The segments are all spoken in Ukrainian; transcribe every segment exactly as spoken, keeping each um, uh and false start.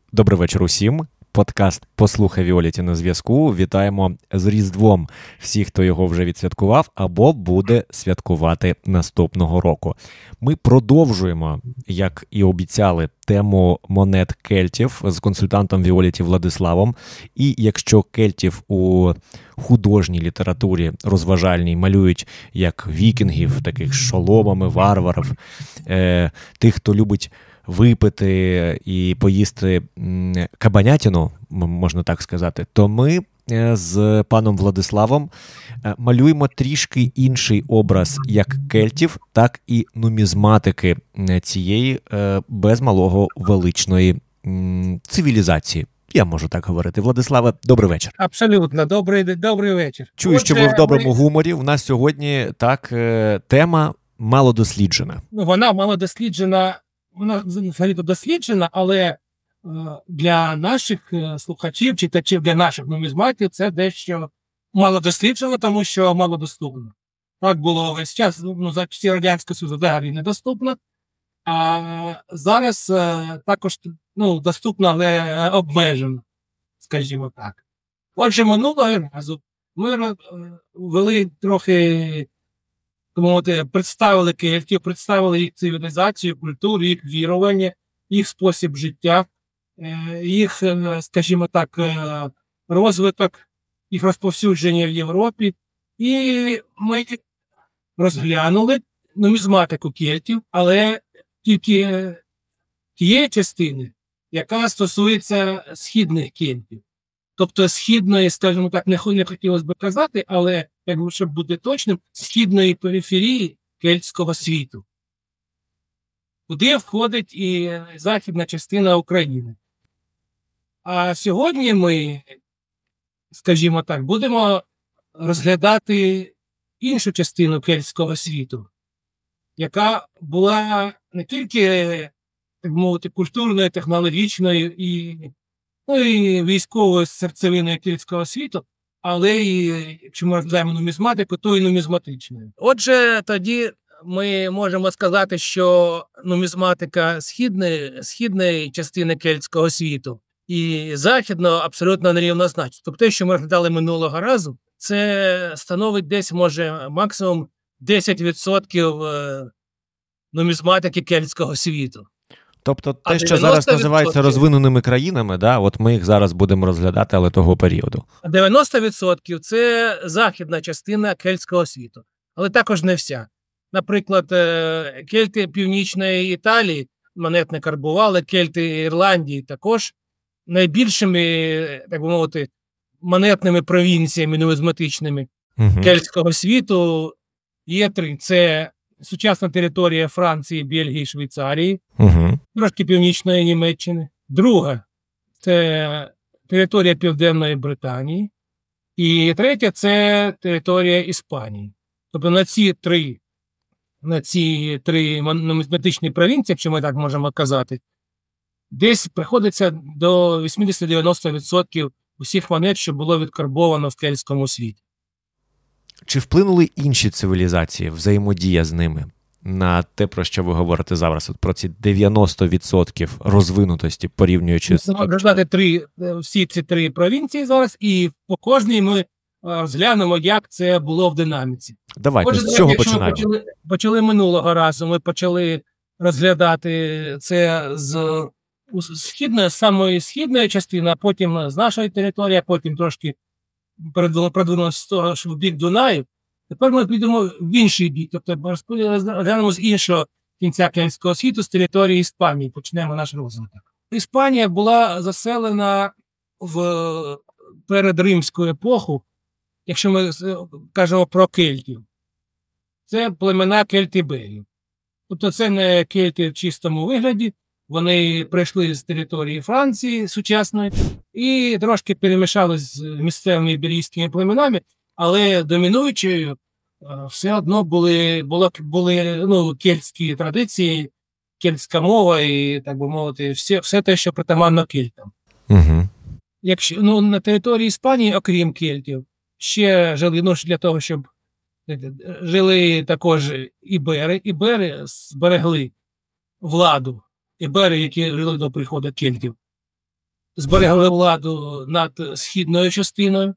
Добрий вечір усім. Подкаст «Послухай Віолетті» на зв'язку. Вітаємо з Різдвом всіх, хто його вже відсвяткував або буде святкувати наступного року. Ми продовжуємо, як і обіцяли, тему монет кельтів з консультантом Віолетті Владиславом. І якщо кельтів у художній літературі розважальній малюють як вікінгів, таких з шоломами, варварів, е, тих, хто любить випити і поїсти кабанятину, можна так сказати, то ми з паном Владиславом малюємо трішки інший образ як кельтів, так і нумізматики цієї без малого величної цивілізації. Я можу так говорити. Владиславе, добрий вечір. Абсолютно, добрий, добрий вечір. Чую, Отже, що ви в доброму ми... гуморі. У нас сьогодні так тема малодосліджена. Ну, вона малодосліджена. Вона взагалі-то досліджена, але е, для наших е, слухачів, читачів, для наших нумізматів це дещо мало досліджено, тому що мало доступно. Так було весь час, ну, за часів Радянського Союзу взагалі недоступно, а зараз е, також ну, доступно, але обмежено, скажімо так. Отже, минулого разу ми е, ввели трохи... Тому представили кельтів, представили їх цивілізацію, культуру, їх вірування, їх спосіб життя, їх, скажімо так, розвиток, їх розповсюдження в Європі. І ми розглянули нумізматику кельтів, але тільки тієї частини, яка стосується східних кельтів. Тобто східної, скажімо так, не, не хотілося б казати, але, якби, щоб бути точним, східної периферії кельтського світу, куди входить і західна частина України. А сьогодні ми, скажімо так, будемо розглядати іншу частину кельтського світу, яка була не тільки, так мовити, культурною, технологічною і ну і військовою серцевиною кельтського світу, але і, якщо ми розглядаємо нумізматику, то і нумізматичною. Отже, тоді ми можемо сказати, що нумізматика східної, східної частини кельтського світу і західного абсолютно нерівнозначна. Тобто те, що ми розглядали минулого разу, це становить десь, може, максимум десять відсотків нумізматики кельтського світу. Тобто те, що зараз називається розвиненими країнами, да, от ми їх зараз будемо розглядати, але того періоду. дев'яносто відсотків – це західна частина кельтського світу, але також не вся. Наприклад, кельти Північної Італії монет карбували, кельти Ірландії також найбільшими, так би мовити, монетними провінціями нумізматичними угу. кельтського світу є три. Це сучасна територія Франції, Бельгії, Швейцарії, угу. трошки Північної Німеччини. Друга – це територія Південної Британії. І третя – це територія Іспанії. Тобто на ці три, на ці три нумізматичні провінції, якщо ми так можемо казати, десь приходиться до вісімдесят-дев'яносто відсотків усіх монет, що було відкарбовано в кельтському світі. Чи вплинули інші цивілізації, взаємодія з ними, на те, про що ви говорите зараз, от про ці дев'яносто відсотків розвинутості, порівнюючи з... Розглядати три, всі ці три провінції зараз, і по кожній ми розглянемо, як це було в динаміці. Давайте, Отже, з чого починаємо? Почали, почали минулого разу, ми почали розглядати це з східної, самої східної частини, а потім з нашої території, а потім трошки продвинулося з того, що в бік Дунаю. Тепер ми підемо в інший бік, тобто розглянемо з іншого кінця кельтського світу, з території Іспанії, почнемо наш розвиток. Іспанія була заселена в передримську епоху, якщо ми кажемо про кельтів. Це племена кельтиберів. Тобто це не кельти в чистому вигляді, вони прийшли з території Франції сучасної і трошки перемішали з місцевими іберійськими племенами, але домінуючою все одно були, були, були ну, кельтські традиції, кельтська мова і, так би мовити, все, все те, що притаманно кельтам. Угу. Якщо, ну, на території Іспанії, окрім кельтів, ще жили, ну, для того, щоб жили також ібери. Ібери зберегли владу. Ібери, які жили до приходу кельтів. зберегли владу над східною частиною,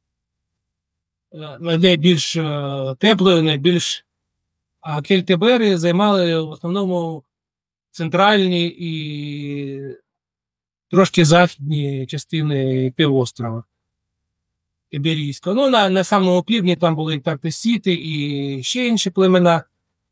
найбільш теплою, найбільш... А кельтибери займали в основному центральні і трошки західні частини півострова Іберійського. Ну, на, на самому півдні там були тартесіти і ще інші племена.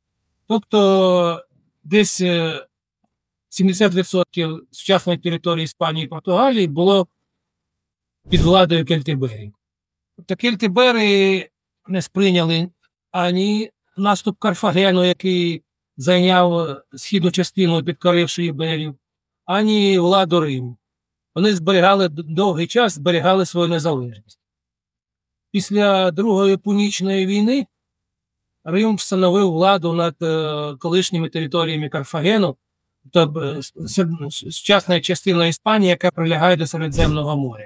Тобто десь сімдесят відсотків сучасної території Іспанії і Португалії було під владою кельтиберів. Тобто кельтибери не сприйняли ані наступ Карфагену, який зайняв східну частину, підкоривши іберів, ані владу Риму. Вони зберігали довгий час, зберігали свою незалежність. Після Другої Пунічної війни Рим встановив владу над е, колишніми територіями Карфагену, тобто сучасною частиною Іспанії, яка прилягає до Середземного моря.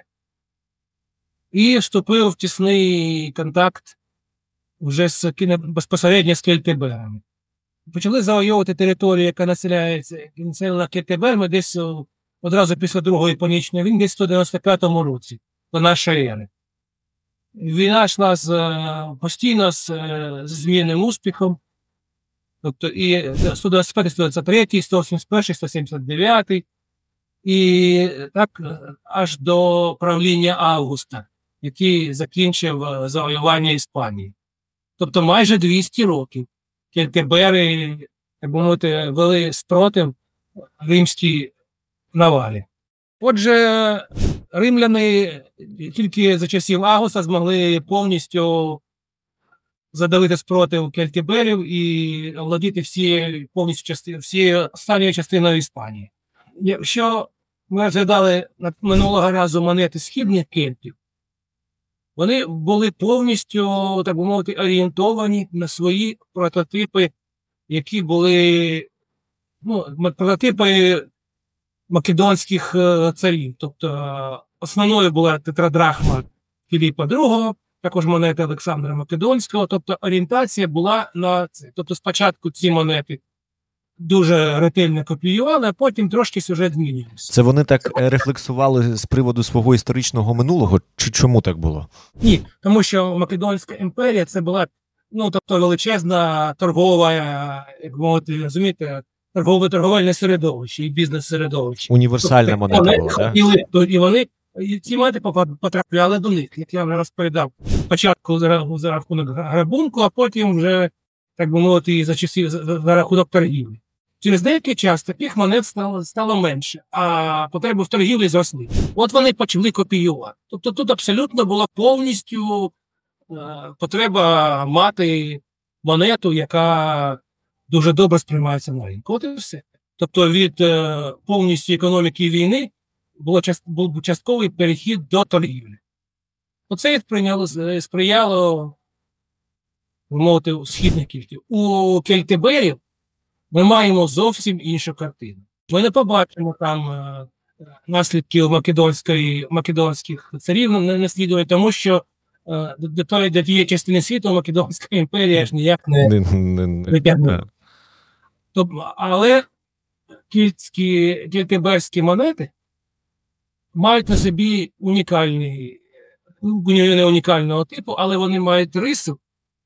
І вступив в тісний контакт вже з, безпосередньо з кельтиберами. Почали завойовувати територію, яка населяється населена кельтиберами десь одразу після Другої Пунічної війни, десь в сто дев'яносто п'ятому році, до нашої ери. Війна йшла з, постійно з, з змінним успіхом. Тобто і сто дев'яносто п'ятий, сто дев'яносто третій, сто сімдесят перший, сто сімдесят дев'ятий. І так аж до правління Августа, який закінчив завоювання Іспанії. Тобто майже двісті років кельтибери, так би мовити, вели спротив римській навалі. Отже, римляни тільки за часів Августа змогли повністю задавити спротив кельтиберів і овладіти всією повністю частиною, всією останньою частиною Іспанії. Якщо ми розглядали минулого разу монети східних кельтів, вони були повністю, так би мовити, орієнтовані на свої прототипи, які були, ну, прототипи македонських царів. Тобто основною була тетрадрахма Філіпа другого, також монети Олександра Македонського. Тобто орієнтація була на це. Тобто спочатку ці монети дуже ретельно копіювали, а потім трошки сюжет змінювався. Це вони так рефлексували з приводу свого історичного минулого? Чи чому так було? Ні, тому що Македонська імперія це була, ну, тобто величезна торгова, як мовити, розумієте, торгове торговельне середовище і бізнес-середовище. Універсальна тобто, монета вони була, так? Да? І вони, і ці монети потрапляли до них, як я вже розповідав. Спочатку за, за рахунок грабунку, а потім вже, так би мовити, за часів за, за рахунок торгівлі. Через деякий час таких монет стало, стало менше, а потреби в торгівлі зросли. От вони почали копіювати. Тобто тут абсолютно була повністю е, потреба мати монету, яка дуже добре сприймається на ринку. От і все. Тобто від е, повністю економіки війни було част, був частковий перехід до торгівлі. Оце і сприяло, сприяло мовити, у східних кельтів. У кельтиберів ми маємо зовсім іншу картину. Ми не побачимо там е, наслідків македонської, македонських царів не наслідує, тому що е, до, до, до тієї частини світу Македонська імперія ж ніяк не притягнула. Тобто, але кельтські, кельтиберські монети мають на собі унікальні, не унікального типу, але вони мають рису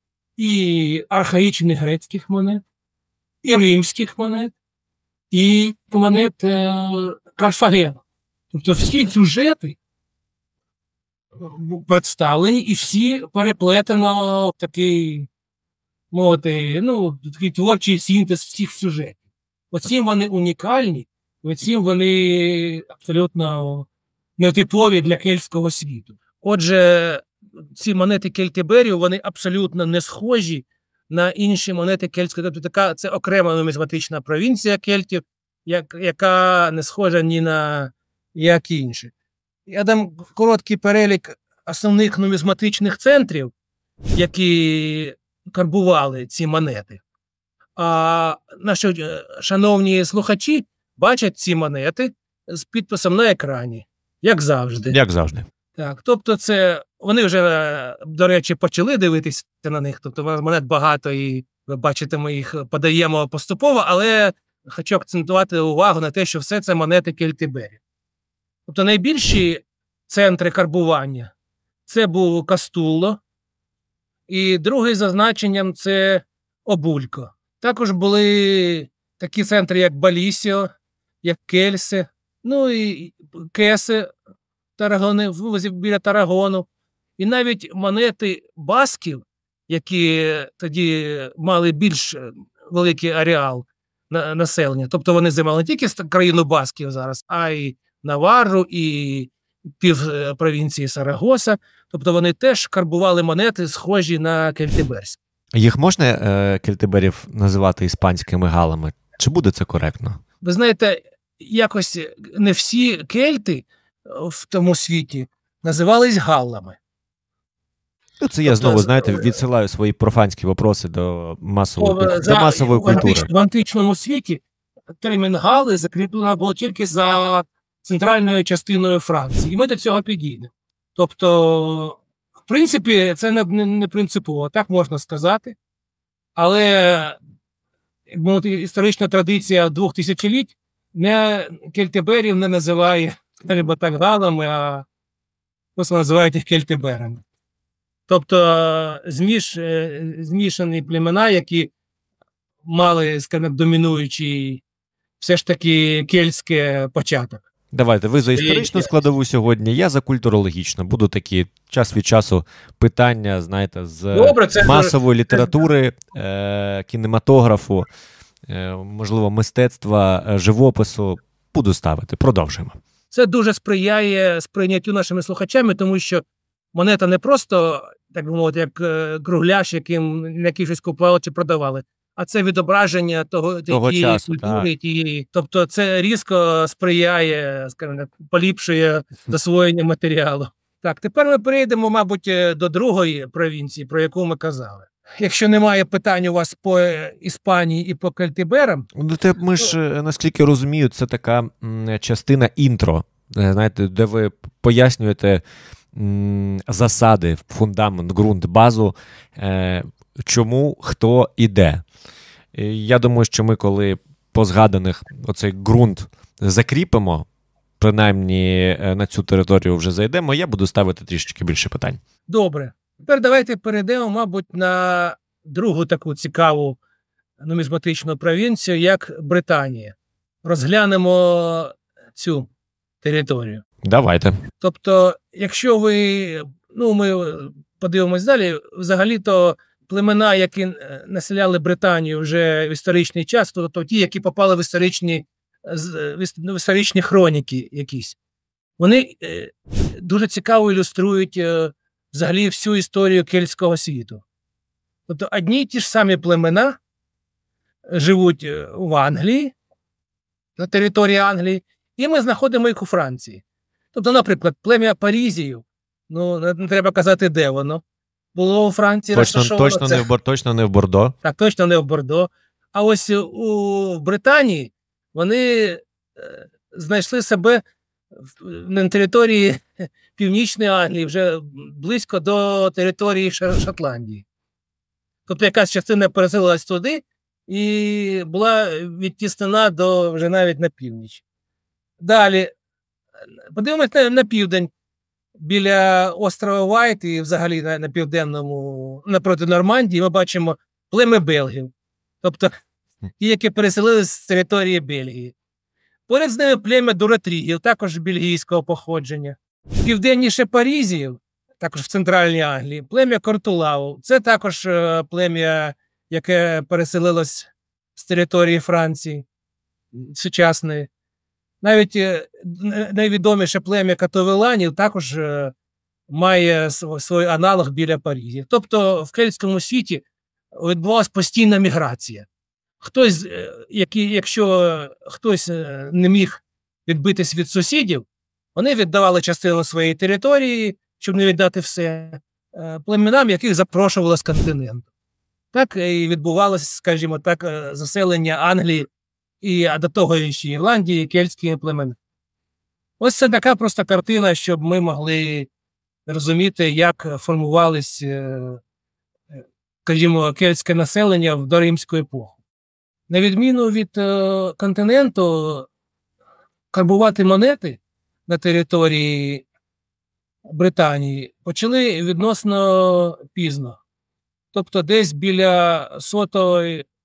і архаїчних грецьких монет, і римських монет, і монет е, Карфагена. Тобто всі сюжети представлені і всі переплетено в такий, мовити, ну, такий творчий синтез всіх сюжетів. Оці вони унікальні, оці вони абсолютно нетипові для кельтського світу. Отже, ці монети кельтиберів, вони абсолютно не схожі на інші монети кельтської. Тобто така, це окрема нумізматична провінція кельтів, як, яка не схожа ні на які інші. Я дам короткий перелік основних нумізматичних центрів, які карбували ці монети. А наші шановні слухачі бачать ці монети з підписом на екрані, як завжди. Як завжди. Так, тобто це, вони вже, до речі, почали дивитися на них, тобто монет багато і, ви бачите, ми їх подаємо поступово, але хочу акцентувати увагу на те, що все це монети кельтиберів. Тобто найбільші центри карбування – це був Кастулло, і другий за значенням – це Обулько. Також були такі центри, як Балісіо, як Кельсе, ну і Кесе, Тарагони, біля Тарагону. І навіть монети басків, які тоді мали більш великий ареал на населення, тобто вони займали не тільки країну басків зараз, а й Наварру, і пів провінції Сарагоса, тобто вони теж карбували монети, схожі на кельтиберські. Їх можна, е, кельтиберів, називати іспанськими галами? Чи буде це коректно? Ви знаєте, якось не всі кельти в тому світі називались галлами. Ну, це я знову, знаєте, відсилаю свої профанські вопроси до масової, до масової в культури. Антич, в античному світі термін «гали» закріплено було тільки за центральною частиною Франції. І ми до цього підійдемо. Тобто, в принципі, це не, не, не принципово, так можна сказати. Але, як мовити, історична традиція двох тисячоліть не кельтиберів не називає, скажімо так, галами, а просто називають їх кельтиберами. Тобто зміш, змішані племена, які мали, скажімо, домінуючий все ж таки кельтський початок. Давайте, ви за історичну складову сьогодні, я за культурологічну. Буду такі час від часу питання, знаєте, з Добре, це масової літератури, е- кінематографу, е- можливо, мистецтва, е- живопису. Буду ставити. Продовжуємо. Це дуже сприяє сприйняттю нашими слухачами, тому що монета не просто, так би мовити, як кругляш, яким на який щось купували чи продавали, а це відображення того, того тієї часу, культури, тієї. Тобто це різко сприяє, скажімо, поліпшує засвоєння матеріалу. Так, тепер ми перейдемо, мабуть, до другої провінції, про яку ми казали. Якщо немає питань у вас по Іспанії і по кельтиберам... Ну, те, ми ж, наскільки розумію, це така м, частина інтро, знаєте, де ви пояснюєте м, засади, фундамент, ґрунт, базу, е, чому, хто і де. Я думаю, що ми, коли по згаданих оцей ґрунт закріпимо, принаймні на цю територію вже зайдемо, я буду ставити трішечки більше питань. Добре. Тепер давайте перейдемо, мабуть, на другу таку цікаву нумізматичну провінцію, як Британія. Розглянемо цю територію. Давайте. Тобто, якщо ви, ну, ми подивимось далі, взагалі-то племена, які населяли Британію вже в історичний час, то, то ті, які попали в історичні, в історичні хроніки якісь, вони е, дуже цікаво ілюструють е, взагалі всю історію кельтського світу. Тобто одні й ті ж самі племена живуть в Англії, на території Англії, і ми знаходимо їх у Франції. Тобто, наприклад, плем'я Парізіїв, ну, не треба казати, де воно, було у Франції точно, точно, не в, точно не в Бордо. Так, точно не в Бордо. А ось у Британії вони е, знайшли себе на території Північної Англії, вже близько до території Шотландії. Тобто якась частина переселилась туди і була відтіснена до вже навіть на північ. Далі, подивимось на, на південь. Біля острова Вайт і взагалі на, на південному, напроти Нормандії, ми бачимо плем'я белгів. Тобто ті, які переселилися з території Бельгії. Поряд з ними плем'я дуратрігів, також бельгійського походження. Південніше Парізіїв, також в центральній Англії, плем'я Кортулау. Це також плем'я, яке переселилось з території Франції сучасної. Навіть найвідоміше плем'я Катовеланів також має свій аналог біля Парижа. Тобто в кельтському світі відбувалася постійна міграція. Хтось, які, якщо хтось не міг відбитись від сусідів, вони віддавали частину своєї території, щоб не віддати все, племенам, яких запрошували з континенту. Так і відбувалося, скажімо так, заселення Англії і а до того ще Ірландії, кельтські племена. Ось це така просто картина, щоб ми могли розуміти, як формувалось, скажімо, кельтське населення в доримську епоху. На відміну від континенту, карбувати монети на території Британії почали відносно пізно. Тобто десь біля сотого,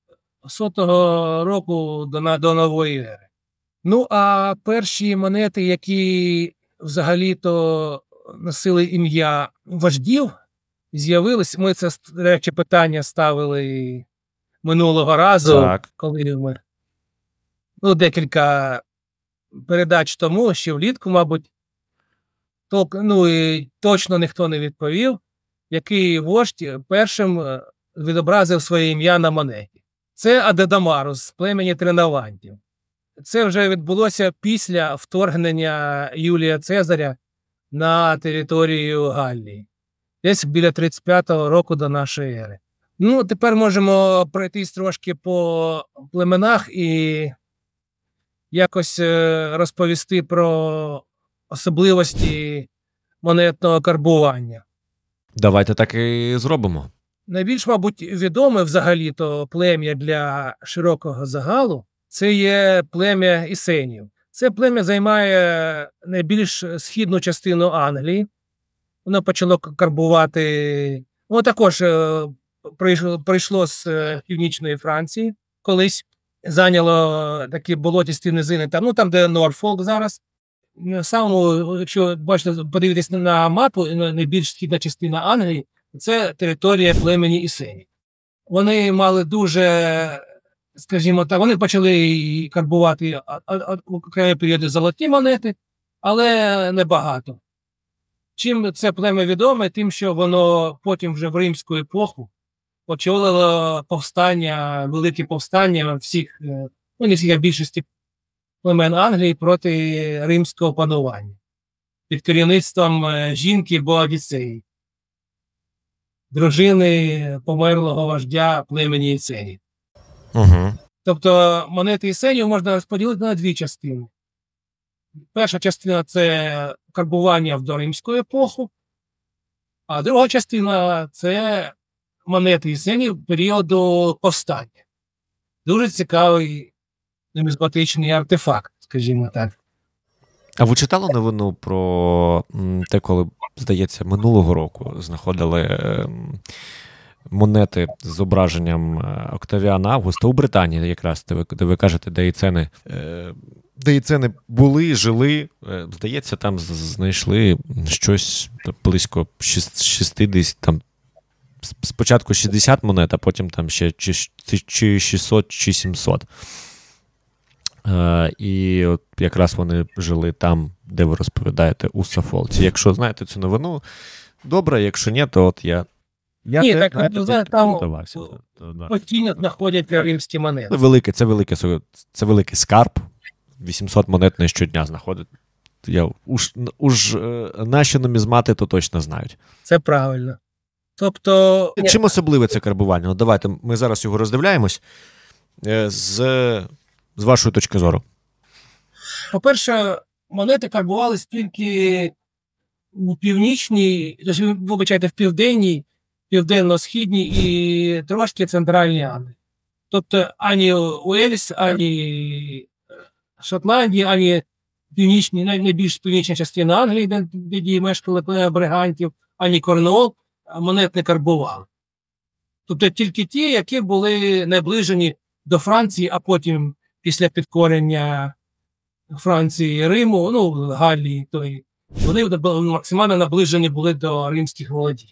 сотого року до, до нової ери. Ну, а перші монети, які взагалі-то носили ім'я вождів, з'явились, ми це, речі, питання ставили минулого разу, так. коли ми, ну, декілька передач тому, ще влітку, мабуть, то, ну, і точно ніхто не відповів, який вождь першим відобразив своє ім'я на монеті. Це Адедамарус з племені Тринавантів. Це вже відбулося після вторгнення Юлія Цезаря на територію Галлії. Десь біля тридцять п'ятого року до нашої ери. Ну, тепер можемо пройтись трошки по племенах і якось розповісти про особливості монетного карбування. Давайте так і зробимо. Найбільш, мабуть, відоме взагалі-то плем'я для широкого загалу – це є плем'я Ісенів. Це плем'я займає найбільш східну частину Англії. Воно почало карбувати, воно також прийшло, прийшло з північної Франції, колись зайняло такі болотісті низини, там, ну там, де Норфолк зараз. Самому, якщо бачите, подивитись на мапу, найбільш східна частина Англії, це територія племені Ісенів. Вони мали дуже, скажімо так, вони почали карбувати окремі періоди золоті монети, але небагато. Чим це плем'я відоме? Тим, що воно потім вже в римську епоху очолило повстання, велике повстання всіх, ну не всіх, а більшості племен Англії проти римського панування під керівництвом жінки Боадіцеї, дружини померлого вождя племені Ісенів. Угу. Тобто монети Ісенів можна розподілити на дві частини. Перша частина – це карбування в доримську епоху, а друга частина – це монети Ісенів періоду повстання. Дуже цікавий нумізматичний артефакт, скажімо так. А ви читали новину про те, коли, здається, минулого року знаходили монети з зображенням Октавіана Августа у Британії, якраз, де ви, де ви кажете, де і ціни, де і ціни були, жили. Здається, там знайшли щось близько шістдесят, там, спочатку шістдесят монет, а потім там ще чи, чи шістсот, чи сімсот. Uh, і от якраз вони жили там, де ви розповідаєте, у Сафолці. Якщо знаєте цю новину, добре, якщо ні, то от я... я ні, те, так, знаєте, ну, там да. постійно знаходять римські монети. Це велике, це велике, це великий скарб. вісімсот монет не щодня знаходять. Я, уж, уж наші нумізмати то точно знають. Це правильно. Тобто... Чим особливе це карбування? Ну, давайте, ми зараз його роздивляємось. З... З вашої точки зору. По-перше, монети карбувались тільки у північній, вибачайте, в південній, південно-східній і трошки центральній Англії. Тобто ані Уельс, ані Шотландія, ані північні, найбільш північна частина Англії, де, де мешкали бригантів, ані Корнуол, монет не карбували. Тобто тільки ті, які були наближені до Франції, а потім після підкорення Франції, Риму, ну, Галлії, то вони максимально наближені були до римських володінь.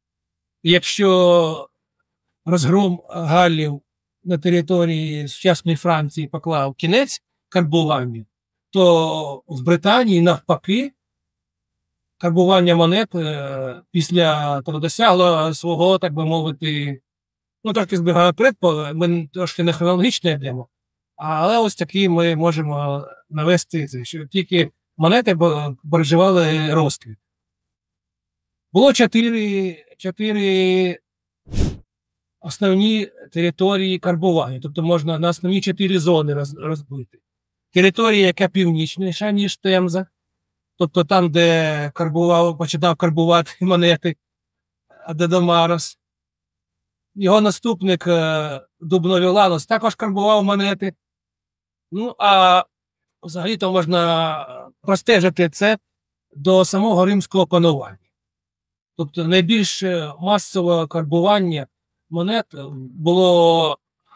Якщо розгром Галлів на території сучасної Франції поклав кінець карбуванню, то в Британії навпаки карбування монет після того досягло свого, так би мовити, ну, трохи збігає вперед, ми трошки не хронологічно йдемо. Але ось такі ми можемо навести, що тільки монети переживали розквіт. Було чотири, чотири основні території карбування, тобто можна на основні чотири зони роз, розбити. Територія, яка північніша, ніж Темза, тобто там, де карбував, починав карбувати монети Адедамарус. Його наступник Дубновіланус також карбував монети. Ну, а взагалі-то можна простежити це до самого римського панування. Тобто найбільш масове карбування монет було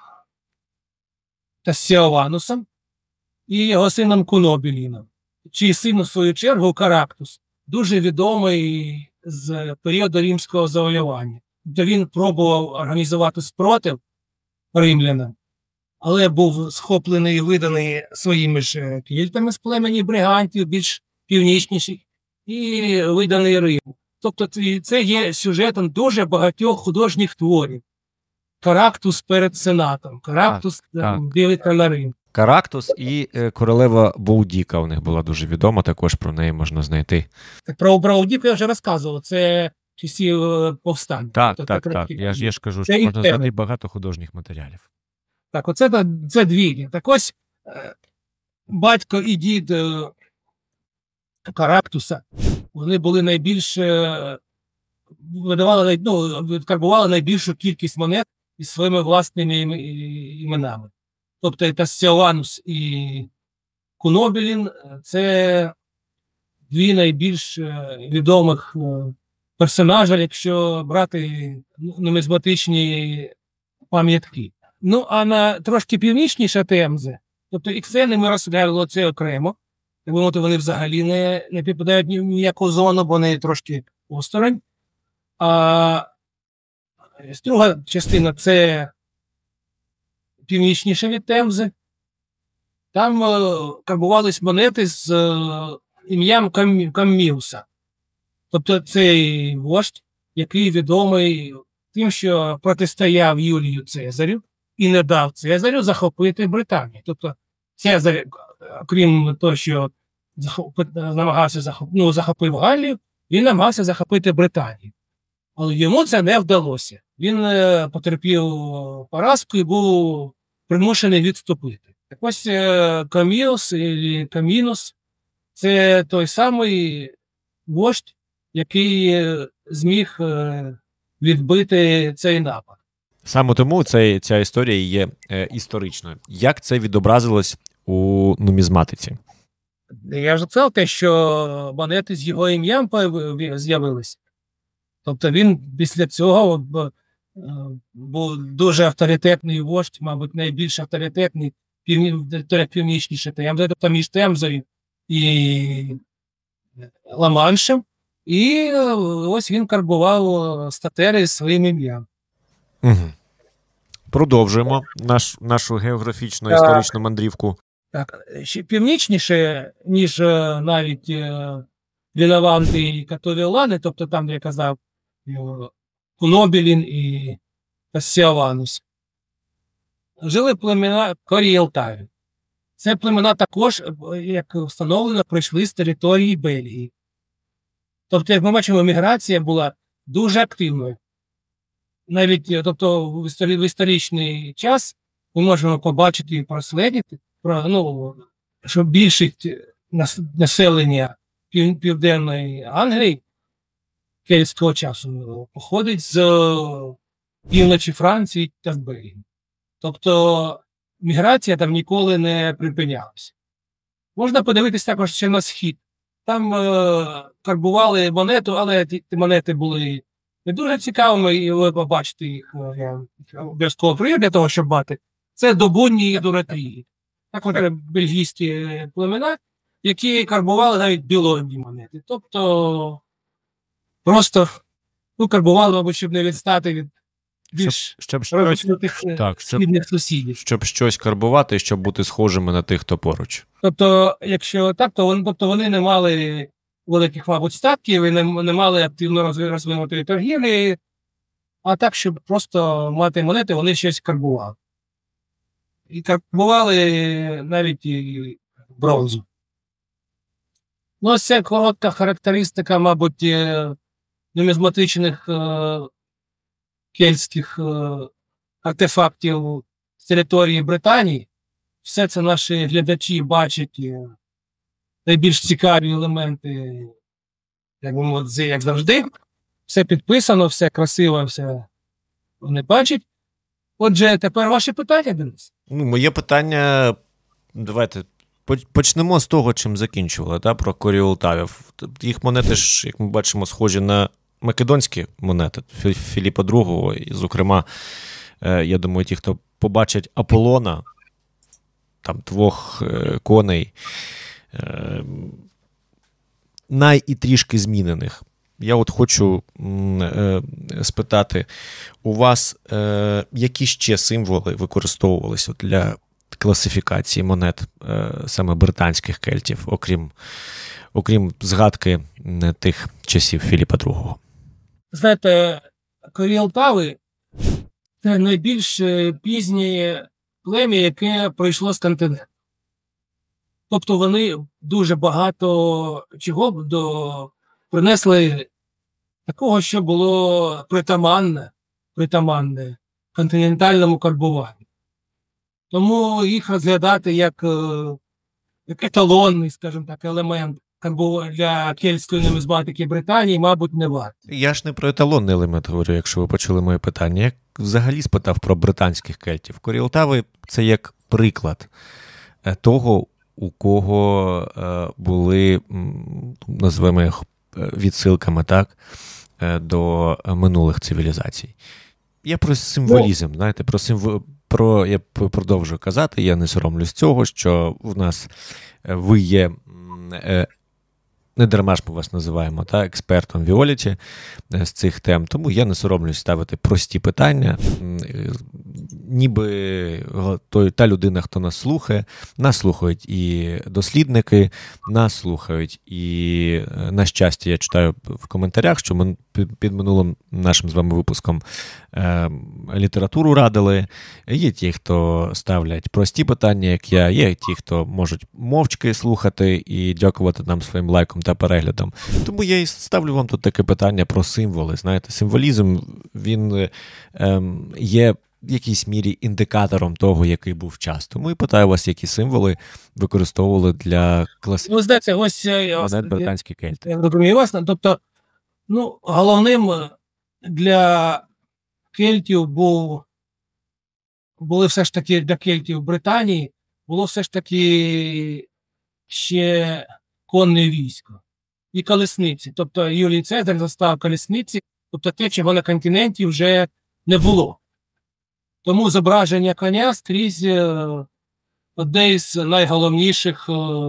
Тассіованусом і його сином Кунобіліном, чий син, у свою чергу, Карактус, дуже відомий з періоду римського завоювання. Тобто він пробував організувати спротив римлянам, але був схоплений і виданий своїми ж кельтами з племені бригантів, більш північніших, і виданий Риму. Тобто це є сюжетом дуже багатьох художніх творів. Карактус перед Сенатом, Карактус дивиться на Рим. Карактус і е, королева Боудіка у них була дуже відома, також про неї можна знайти. Так, про Боудіку я вже розказував, це часів повстання. Так, так, так, так. Я ж, я ж кажу, що можна знайти багато художніх матеріалів. Так, оце це дві. Так ось батько і дід Карактуса, вони були найбільше, видавали, ну, відкарбували найбільшу кількість монет із своїми власними іменами. Тобто Тассіованус і Кунобілін – це дві найбільш відомих персонажі, якщо брати нумізматичні пам'ятки. Ну, а на трошки північніше Темзи, тобто іксени ми розглядали це окремо, тому вони взагалі не, не підпадають ні в ніяку зону, бо вони трошки осторонь. А друга частина – це північніше від Темзи. Там е, карбувались монети з е, ім'ям Кам, Камміуса. Тобто цей вождь, який відомий тим, що протистояв Юлію Цезарю і не дав Цезарю захопити Британію. Тобто Цезар, крім того, що захоп, намагався захоп, ну, захопив Галлію, він намагався захопити Британію. Але йому це не вдалося. Він е, потерпів поразку і був примушений відступити. Так ось е, Каміус і Камінус – це той самий вождь, який е, зміг е, відбити цей напад. Саме тому цей, ця історія є е, історичною. Як це відобразилось у нумізматиці? Я ж сказав те, що монети з його ім'ям з'явилися. Тобто він після цього був дуже авторитетний вождь, мабуть, найбільш авторитетний, північніше Темзи, тобто між Темзою і Ла-Маншем. І ось він карбував статери з своїм ім'ям. Угу. Продовжуємо наш, нашу географічну так. історичну мандрівку. Так, ще північніше, ніж навіть Лінаванти і Катовілани, тобто там, де я казав, Кунобілін і Тассіованус, жили племена Коріелтаві. Це племена також, як встановлено, прийшли з території Бельгії. Тобто, як ми бачимо, міграція була дуже активною. Навіть, тобто, в, історі, в історичний час ми можемо побачити і прослідити, про, ну, що більшість населення пів, Південної Англії кельтського часу походить з півночі Франції та з Бельгії. Тобто міграція там ніколи не припинялася. Можна подивитися також ще на схід. Там е, карбували монету, але ті, ті монети були не дуже цікавими, і ви побачите їх обов'язково прийде для того, щоб мати. Це Добунні і Дуратрії. Так от бельгійські племена, які карбували навіть білонні монети. Тобто просто ну, карбували, мабуть, щоб не відстати від більш щоб, щоб розвитих східних сусідів. Щоб щось карбувати, щоб бути схожими на тих, хто поруч. Тобто, якщо так, то вони, тобто вони не мали великих, мабуть, статків і не, не мали активно розвинутої торгівлі, а так, щоб просто мати монети, вони щось карбували. І карбували навіть і бронзу. Ну, ось це коротка характеристика, мабуть, нумізматичних е, кельтських е, артефактів з території Британії. Все це наші глядачі бачать е, найбільш цікаві елементи, як, мовити, як завжди. Все підписано, все красиво, все вони бачать. Отже, тепер ваше питання, Денис. Ну, моє питання, давайте Почнемо з того, чим закінчували, та, про коріолтавів. Їх монети ж, як ми бачимо, схожі на македонські монети Філіпа другого. І, зокрема, я думаю, ті, хто побачать Аполлона, там двох коней, най і трішки змінених. Я от хочу е, спитати у вас, е, які ще символи використовувалися для класифікації монет е, саме британських кельтів, окрім, окрім згадки тих часів Філіпа другого? Знаєте, коріолтави – це найбільш пізнє плем'я, яке прийшло з континенту. Тобто вони дуже багато чого до принесли такого, що було притаманне, притаманне континентальному карбуванню. Тому їх розглядати як, як еталонний, скажімо так, елемент для кельтської нумізматики Британії, мабуть, не варто. Я ж не про еталонний елемент говорю, якщо ви почули моє питання. Я взагалі спитав про британських кельтів. Коріолтави – це як приклад того, у кого е, були, назвемо їх відсилками, так, е, до минулих цивілізацій. Я про символізм, ну, знаєте, про символ, про, я продовжую казати, я не соромлюсь цього, що в нас ви є, е, не дарма ж ми вас називаємо, та, експертом Віоліті з цих тем, тому я не соромлюсь ставити прості питання, ніби той, та людина, хто нас слухає, нас слухають і дослідники, нас слухають і, на щастя, я читаю в коментарях, що ми під минулим нашим з вами випуском е, літературу радили. Є ті, хто ставлять прості питання, як я, є ті, хто можуть мовчки слухати і дякувати нам своїм лайком та переглядом. Тому я і ставлю вам тут таке питання про символи. Знаєте, символізм, він е, є в якійсь мірі індикатором того, який був час. Тому і питаю вас, які символи використовували для класичних. Ну, здається, ось монет британські кельти. Я розумію вас. Тобто, ну, головним для кельтів був, були все ж таки для кельтів Британії, було все ж таки ще конне військо і колесниці. Тобто Юлій Цезар застав колесниці, тобто те, чого на континенті вже не було. Тому зображення коня скрізь одне із найголовніших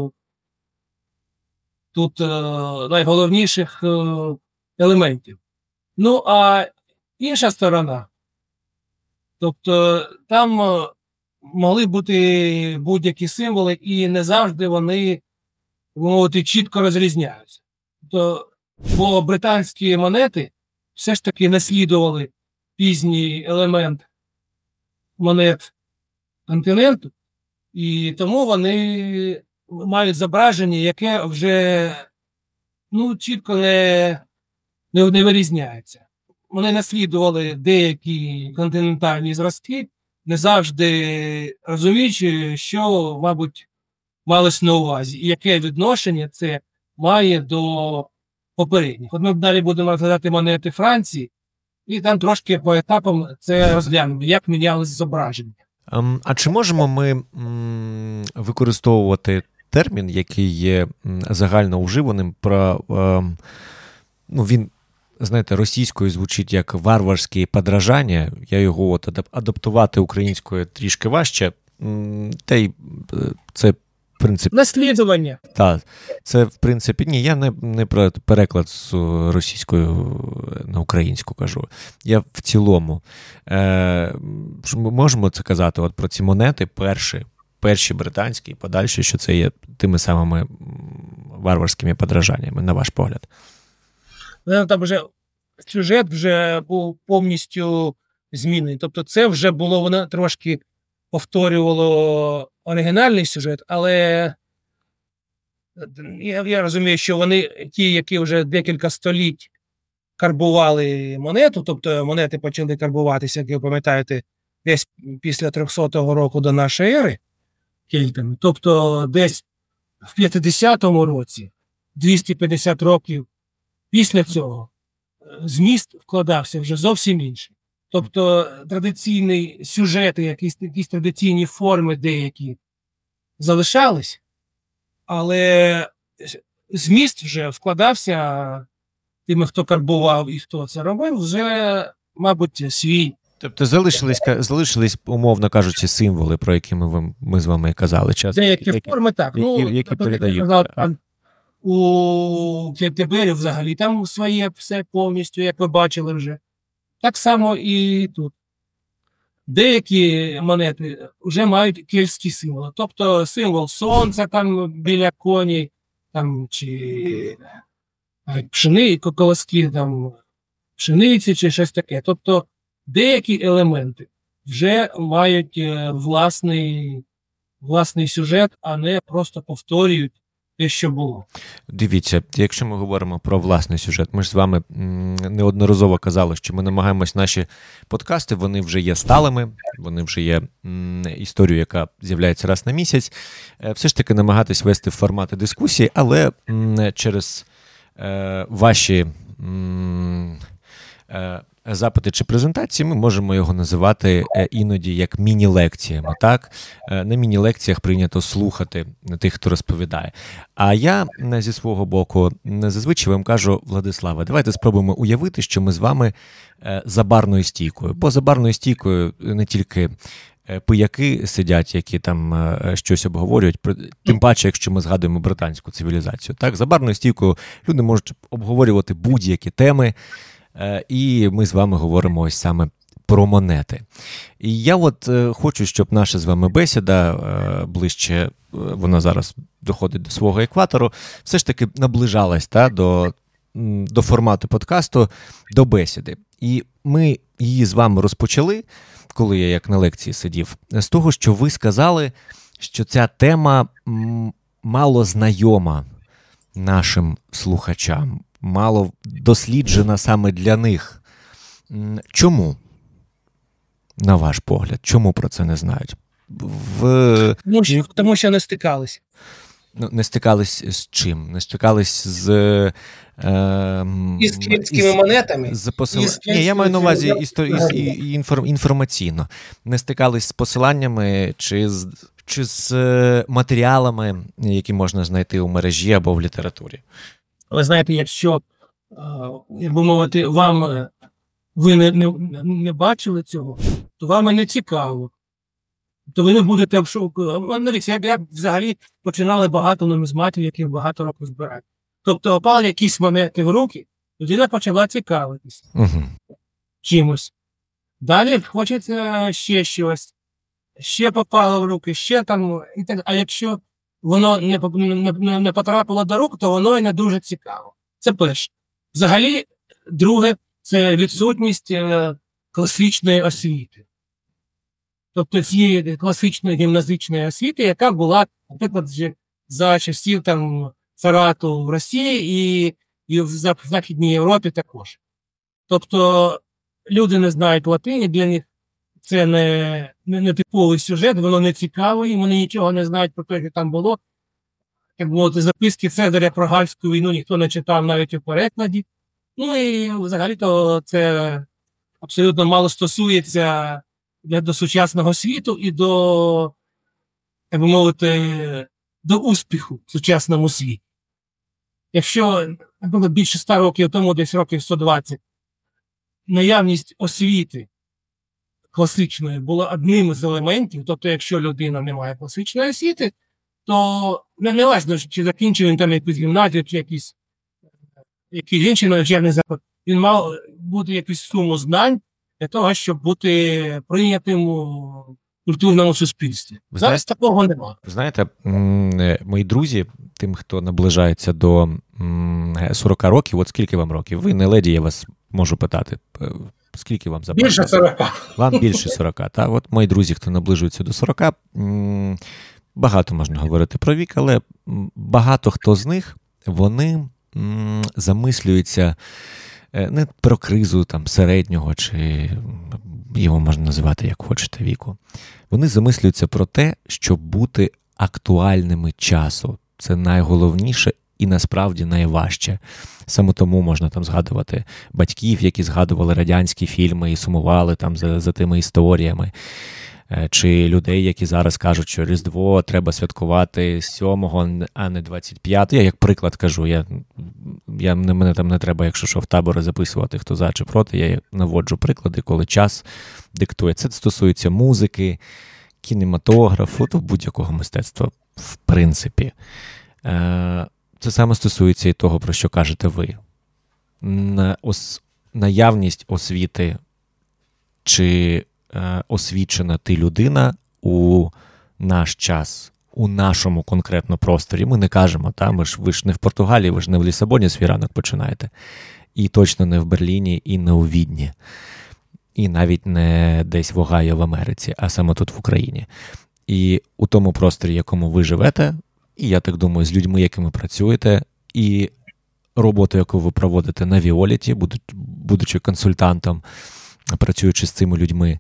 тут найголовніших елементів. Ну, а інша сторона, тобто там могли бути будь-які символи, і не завжди вони, мовити, чітко розрізняються. Тобто, бо британські монети все ж таки наслідували пізній елемент монет континенту, і тому вони мають зображення, яке вже, ну, чітко не, не, не вирізняється. Вони наслідували деякі континентальні зразки, не завжди розуміючи, що, мабуть, малось на увазі, і яке відношення це має до попередніх. От ми далі будемо розглядати монети Франції, і там трошки по етапам це розглянемо, як мінялись зображення. Um, а чи можемо ми м, використовувати термін, який є загально уживаним, про, ем, ну, він, знаєте, російською звучить як варварське подражання, я його от адаптувати українською трішки важче, та й це в принципі... Наслідування. Так, це в принципі, ні, я не, не про переклад з російською на українську кажу, я в цілому. Е, ми можемо це казати от про ці монети, перші, перші британські і подальші, що це є тими самими варварськими подражаннями, на ваш погляд? Там вже сюжет вже був повністю змінений. Тобто це вже було, воно трошки повторювало оригінальний сюжет, але я, я розумію, що вони, ті, які вже декілька століть карбували монету, тобто монети почали карбуватися, як ви пам'ятаєте, десь після трьохсотого року до нашої ери кельтами. Тобто десь в п'ятдесятому році, двісті п'ятдесят років після цього, зміст вкладався вже зовсім інший. Тобто традиційні сюжети, якісь, якісь традиційні форми деякі залишались, але зміст вже вкладався тими, хто карбував і хто це робив, вже, мабуть, свій. Тобто залишились, залишились, умовно кажучи, символи, про які ми, ми з вами казали. Час, Деякі які, форми, так. Які, ну, які тобто, передають. Казав, у Кентебері взагалі там своє все повністю, як ви бачили вже. Так само і тут. Деякі монети вже мають кельтські символи. Тобто символ сонця там біля коней, там, чи пшени, колоски, там, пшениці, чи щось таке. Тобто деякі елементи вже мають власний, власний сюжет, а не просто повторюють те, що було. Дивіться, якщо ми говоримо про власний сюжет, ми ж з вами неодноразово казали, що ми намагаємось наші подкасти, вони вже є сталими, вони вже є історією, яка з'являється раз на місяць, все ж таки намагатись вести в формати дискусії, але через е, ваші е, запити чи презентації ми можемо його називати іноді як міні-лекціями. Так? На міні-лекціях прийнято слухати тих, хто розповідає. А я зі свого боку зазвичай вам кажу: Владиславе, давайте спробуємо уявити, що ми з вами за барною стійкою. Бо за барною стійкою не тільки пияки сидять, які там щось обговорюють, тим паче, якщо ми згадуємо британську цивілізацію. Так? За барною стійкою люди можуть обговорювати будь-які теми, і ми з вами говоримо ось саме про монети. І я от е, хочу, щоб наша з вами бесіда е, ближче, е, вона зараз доходить до свого екватору, все ж таки наближалась та, до, до формату подкасту, до бесіди. І ми її з вами розпочали, коли я як на лекції сидів, з того, що ви сказали, що ця тема м, мало знайома нашим слухачам, мало досліджена саме для них. Чому, на ваш погляд, чому про це не знають? В... Тому, що, тому що не стикалися. Ну, не стикались з чим? Не стикались з... Е, із кельтськими монетами? З посил... із Ні, я маю на увазі істор... із... інфор... інформаційно. Не стикались з посиланнями чи з, чи з матеріалами, які можна знайти у мережі або в літературі? Ви знаєте, якщо, як би мовити, вам ви не, не, не бачили цього, то вам і не цікаво. То ви не будете в шоку. Як, як взагалі починали багато нумізматів, які багато років збирають. Тобто опали якісь монети в руки, людина почала цікавитись угу. чимось. Далі хочеться ще щось. Ще попало в руки, ще там. А якщо воно не, не, не потрапило до рук, то воно і не дуже цікаво. Це перше. Взагалі, друге, це відсутність е, класичної освіти. Тобто цієї класичної гімназичної освіти, яка була, наприклад, за часів там царату в Росії і, і в Західній Європі також. Тобто люди не знають латині, для них це не, не, не типовий сюжет, воно не цікаве, і вони нічого не знають про те, що там було. Як мовити, записки Цезаря про Гальську війну ніхто не читав навіть у перекладі. Ну і взагалі-то це абсолютно мало стосується до сучасного світу і до, як би мовити, до успіху в сучасному світі. Якщо, наприклад, більше ста років тому, десь років сто двадцять, наявність освіти класичної була одним з елементів, тобто якщо людина не має класичної освіти, то не, не важливо, чи закінчив він там якусь гімназію, чи якісь, якийсь інший навчальний заклад, він мав бути якусь суму знань для того, щоб бути прийнятим у культурному суспільстві. Ви Зараз знаєте, такого немає. Знаєте, мої друзі, тим, хто наближається до сорока років, от скільки вам років? Ви не леді, я вас можу питати. Скільки вам забрали? Більше сорока. Вам більше сорока, так? От мої друзі, хто наближується до сорока, багато можна говорити про вік, але багато хто з них, вони замислюються не про кризу там середнього, чи його можна називати як хочете віку. Вони замислюються про те, щоб бути актуальними часу. Це найголовніше і насправді найважче. Саме тому можна там згадувати батьків, які згадували радянські фільми і сумували там за, за тими історіями. чи людей, які зараз кажуть, що Різдво треба святкувати сьомого, а не двадцять п'ятого. Я як приклад кажу, я, я, мене там не треба, якщо що, в табори записувати, хто за чи проти, я наводжу приклади, коли час диктує. Це стосується музики, кінематографу, то будь-якого мистецтва, в принципі. Це саме стосується і того, про що кажете ви. Наявність освіти, чи освічена ти людина у наш час, у нашому конкретно просторі. Ми не кажемо, та, ми ж, ви ж не в Португалії, ви ж не в Лісабоні свій ранок починаєте. І точно не в Берліні, і не у Відні. І навіть не десь в Огайо в Америці, а саме тут в Україні. І у тому просторі, якому ви живете, і я так думаю, з людьми, якими працюєте, і роботу, яку ви проводите на Віоліті, будучи консультантом, працюючи з цими людьми,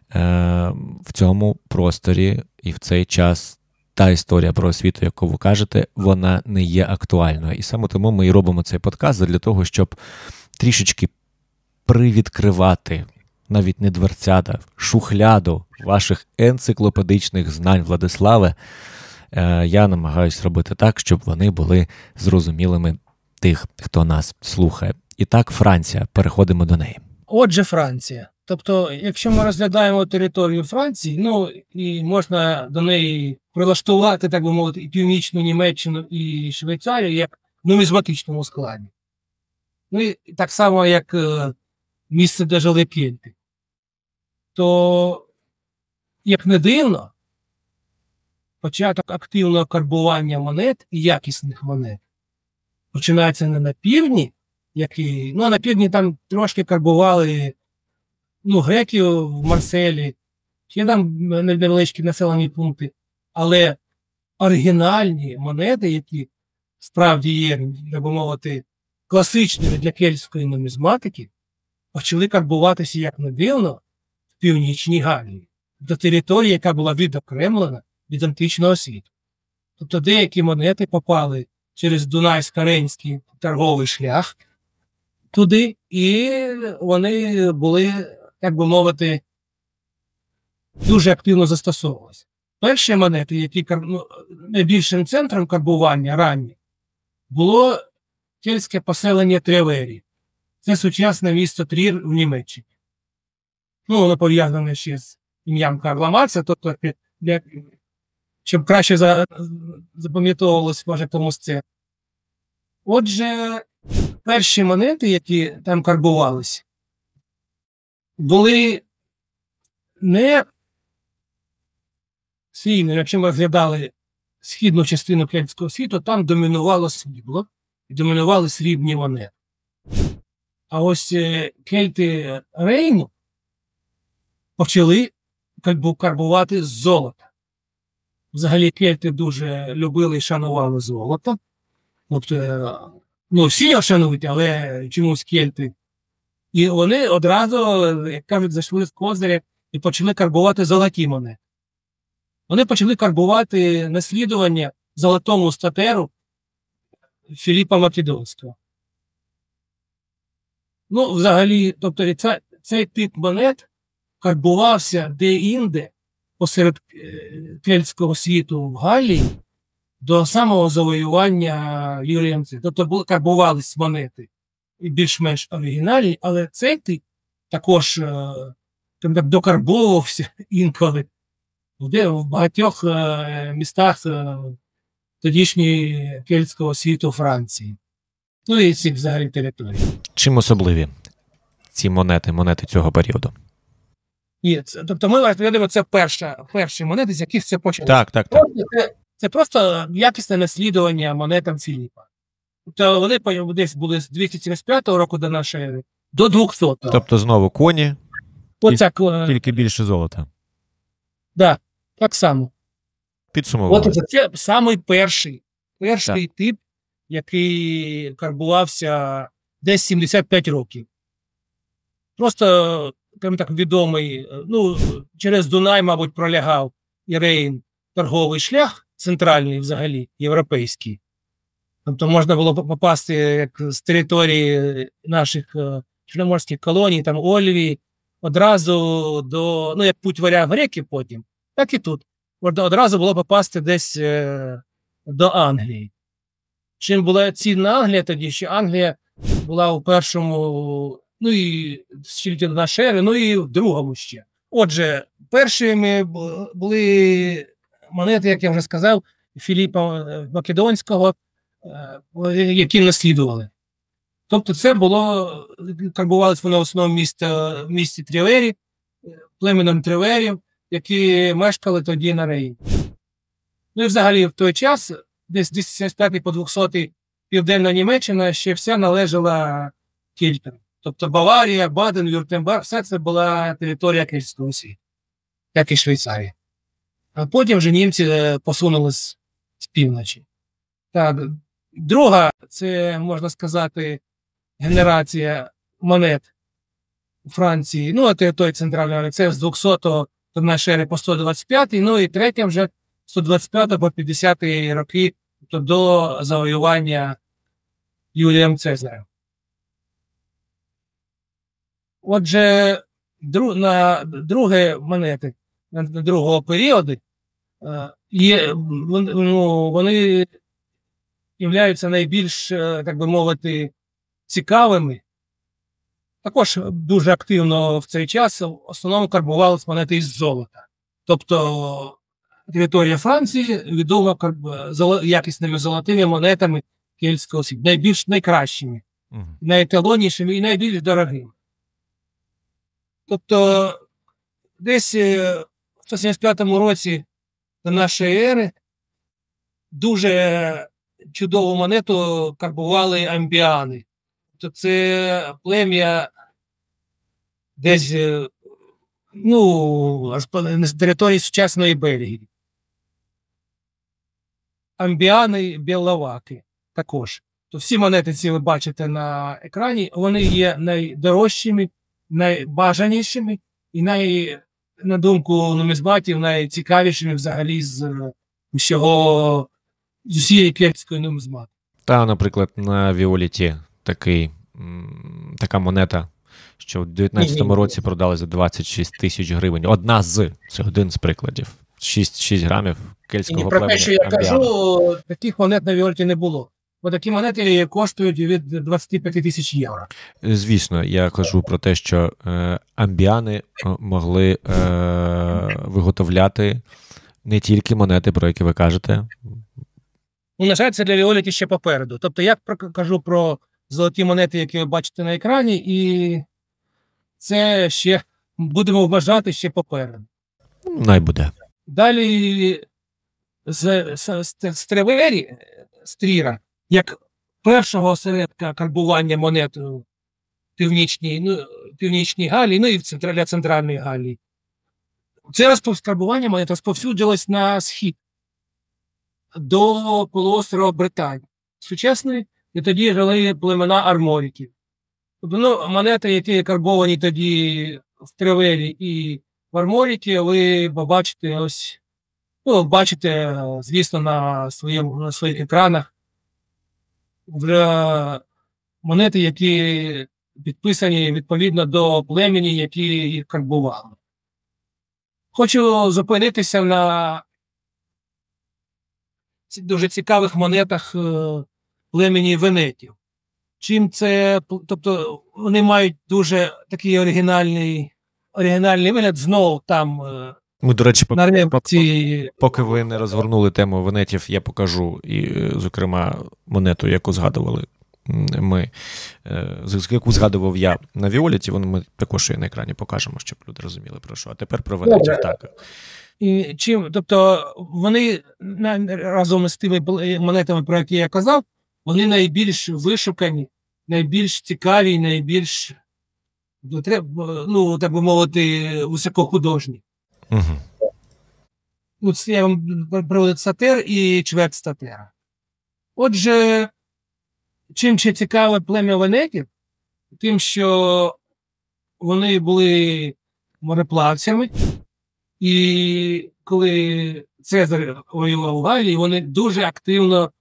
в цьому просторі і в цей час та історія про освіту, яку ви кажете, вона не є актуальною. І саме тому ми і робимо цей подкаст для того, щоб трішечки привідкривати навіть не дверцята, шухляду ваших енциклопедичних знань, Владиславе. Я намагаюся робити так, щоб вони були зрозумілими тих, хто нас слухає. І так, Франція. Переходимо до неї. Отже, Франція. Тобто, якщо ми розглядаємо територію Франції, ну, і можна до неї прилаштувати, так би мовити, і Північну Німеччину, і Швейцарію, як в нумізматичному складі. Ну, і так само, як е, місце, де жили кельти. То, як не дивно, початок активного карбування монет і якісних монет починається не на півдні, які, ну, а на півдні там трошки карбували, ну, греків в Марселі, ще там невеличкі населені пункти, але оригінальні монети, які справді є, так би мовити, класичними для кельтської нумізматики, почали карбуватися, як не дивно, в Північній Галлії, до території, яка була відокремлена від античного світу. Тобто деякі монети попали через Дунайсько-Рейнський торговий шлях туди, і вони були, як би мовити, дуже активно застосовувалися. Перші монети, які ну, найбільшим центром карбування ранні, було кельтське поселення Тревері. Це сучасне місто Трір в Німеччині. Ну, воно пов'язане ще з ім'ям Карла Маркса, тобто, для, щоб краще за, запам'ятовувалось, може, комусь це. Отже, перші монети, які там карбувалися, були не срібні. Якщо ми розглядали східну частину кельтського світу, там домінувало срібло, і домінували срібні монети. А ось кельти Рейну почали карбувати з золота. Взагалі кельти дуже любили і шанували золото. Тобто, ну, всі його шанують, але чомусь кельти. І вони одразу, як кажуть, зайшли з козиря і почали карбувати золоті монети. Вони почали карбувати наслідування золотому статеру Філіпа Македонського. Ну, взагалі, тобто ця, цей тип монет карбувався де-інде посеред кельтського світу в Галлії до самого завоювання Юрієм Цезарем. Тобто карбувались монети і більш-менш оригінальні, але цей тип також там, так, докарбовувався інколи де в багатьох е, містах е, тодішньої кельтського світу Франції. Ну і цих взагалі територій. Чим особливі ці монети, монети цього періоду? Ні, це, тобто ми розглядаємо, це перша, перші монети, з яких це почалося. Так, так, так. Це, це просто якісне наслідування монетам Філіпа. Тобто вони десь були з двісті сімдесят п'ятого року до нашої ери до двохсотого. Тобто знову коні, Оця, тільки більше золота. Так, да, так само. Підсумовували. От це самий перший, перший так. тип, який карбувався десь сімдесят п'ять років. Просто, так відомий, ну, через Дунай, мабуть, пролягав і Рейн торговий шлях, центральний взагалі, європейський. Тобто можна було попасти як з території наших чорноморських колоній, там Ольвії, одразу до, ну, як путь варяг греків потім, так і тут. Одразу було попасти десь е, до Англії. Чим була цінна Англія тоді, що Англія була у першому, ну і стільки до нашої ери, ну і в другому ще. Отже, першими були монети, як я вже сказав, Філіпа Македонського, які наслідували. Тобто це було, карбувалось воно в основному місті, в місті Трівері, племенем Тріверів, які мешкали тоді на Рейні. Ну і взагалі в той час, десь з сімдесят п'ятий по двохсотий, Південна Німеччина ще вся належала кельтам. Тобто Баварія, Баден, Вюртемберг, все це була територія Кельтського світу, як і Швейцарія. А потім вже німці посунулись з півночі. Так, друга, це, можна сказати, генерація монет у Франції, ну, а території Центральної, це з двохсотого до нашої ери по сто двадцять п'ятий, ну і третя вже сто двадцять п'ятий по п'ятдесяті роки, тобто до завоювання Юлієм Цезарем. Отже, дру, на друге монети, на другого періоду, є, ну, вони являються найбільш, так би мовити, цікавими. Також дуже активно в цей час в основному карбувалися монети із золота. Тобто територія Франції відома якісними золотими монетами кельтського світу, найбільш найкращими, угу. найеталоннішими і найбільш дорогими. Тобто десь в сто сімдесят п'ятому році до нашої ери дуже чудову монету карбували амбіани. Тобто це плем'я десь, ну, з території сучасної Бельгії. Амбіани, біловаки також. То всі монети ці ви бачите на екрані, вони є найдорожчими, найбажанішими і, най, на думку нумізматів, найцікавішими взагалі з усього, з усієї кельтської нумізмати. Та, наприклад, на Віоліті такий, така монета, що в дев'ятнадцятому році продали за двадцять шість тисяч гривень. Одна з, це один з прикладів. шість грамів кельтського племені. Про те, що я амбіана. Кажу, таких монет на Віоліті не було. Бо такі монети коштують від двадцять п'ять тисяч євро. Звісно, я кажу про те, що е, амбіани могли е, виготовляти не тільки монети, про які ви кажете. Ну, на жаль, це для Віоліті ще попереду. Тобто я кажу про золоті монети, які ви бачите на екрані, і це ще, будемо вважати, ще попереду. Най буде. Далі з, з, з, з Тревері, з Тріра, як першого осередка карбування монет в північній, ну, північній Галії, ну і в централі, центральної Галії. Це карбування монет розповсюдилось на схід, до полуострова Британії. Сучасної, і тоді жили племена арморіків. Тобто, ну, монети, які карбовані тоді в Тревері і в Арморіті, ви побачите ось, ну, бачите, звісно, на, своєму, на своїх екранах вже монети, які підписані відповідно до племені, які їх карбували. Хочу зупинитися на дуже цікавих монетах племені венетів. Чим це, тобто вони мають дуже такий оригінальний, оригінальний вигляд, знову там. Ми, до речі, поки, ці... поки ви не розгорнули тему венетів, я покажу, і, зокрема, монету, яку згадували ми, яку згадував я на Віоліті, ми також її на екрані покажемо, щоб люди розуміли про що. А тепер про венетів, так. І чим, тобто вони разом з тими монетами, про які я казав, вони найбільш вишукані, найбільш цікаві, найбільш, ну, так би мовити, високохудожні. Угу. Ну, це я вам приводив сатир і чверть статера. Отже, чим ще цікаве плем'я венетів? Тим, що вони були мореплавцями, і коли Цезар воював у Галії, вони дуже активно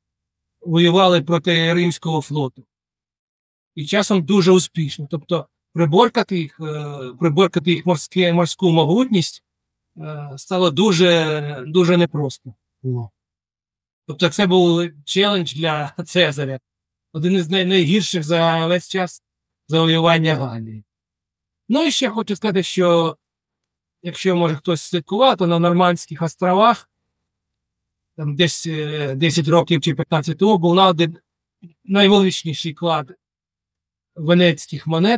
воювали проти Римського флоту. І часом дуже успішно. Тобто приборкати їх, е, приборкати їх морське, морську могутність е, стало дуже, дуже непросто. Ну. Тобто це був челендж для Цезаря. Один із най- найгірших за весь час завоювання Галлії. Ну і ще хочу сказати, що якщо може хтось слідкував, то на Нормандських островах там десь е, десять років чи п'ятнадцять тому був наведений найвеличніший клад венецьких монет.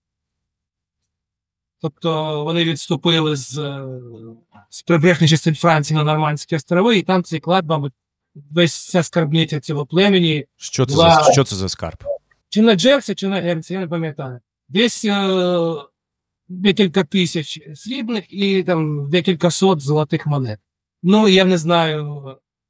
Тобто вони відступили з, е, з прибережних частин Франції на Нормандські острови, і там цей клад, мабуть, весь вся скарбниця цього племені. Що це, була... за, що це за скарб? Чи на Джерсі, чи на Герці, я не пам'ятаю. Десь е, декілька тисяч срібних і там декілька сот золотих монет. Ну, я не знаю